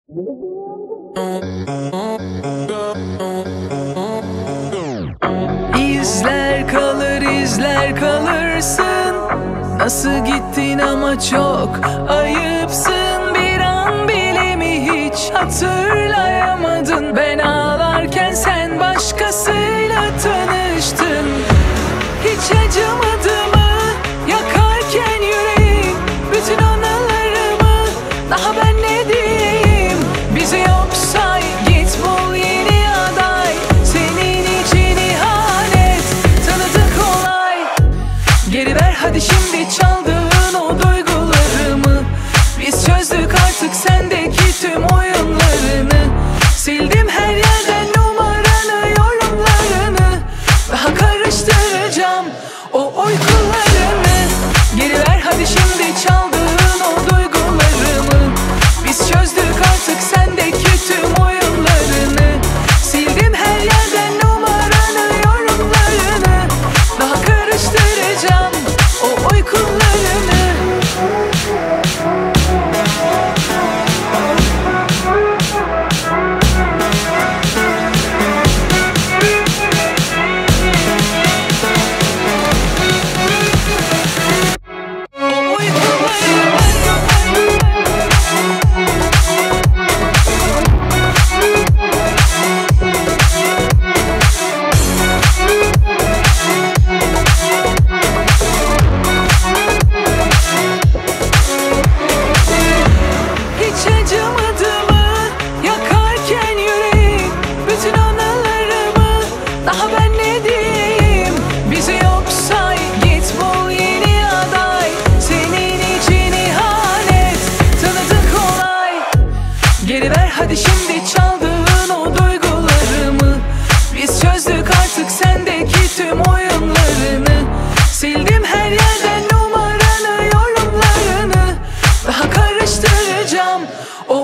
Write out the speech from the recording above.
İzler kalır, izler kalırsın. Nasıl gittin ama çok ayıpsın. Bir an bile mi hiç hatırlayamadın? Ben ağlarken sen başkasıyla tanıştın. Hiç acımadı mı yakarken yüreğin bütün anılarımı? Daha ben ne diyeyim? Bizi yok say, git bul yeni aday. Senin için ihanet tanıdık olay. Geri ver hadi şimdi çaldığın o duygularımı. Biz çözdük artık sendeki tüm oyunlarını. Sildim her yerden numaranı, yorumlarını. Daha karıştıracağım o uykularını. Geri ver hadi şimdi çaldığın o duygularımı. Biz çözdük artık sendeki tüm oyunlarını. Sildim her yerden numaranı, yorumlarını. Daha karıştıracağım o uykularını. Hiç acımadı mı yakarken yüreğin bütün anılarımı? Daha ben ne diyeyim? Bizi yok say, git bul yeni aday. Senin için ihanet tanıdık olay. Geri ver hadi şimdi çaldığın o duygularımı. Biz çözdük artık sendeki tüm oyunlarını. Sildim her yerden numaranı, yorumlarını. Daha karıştıracağım o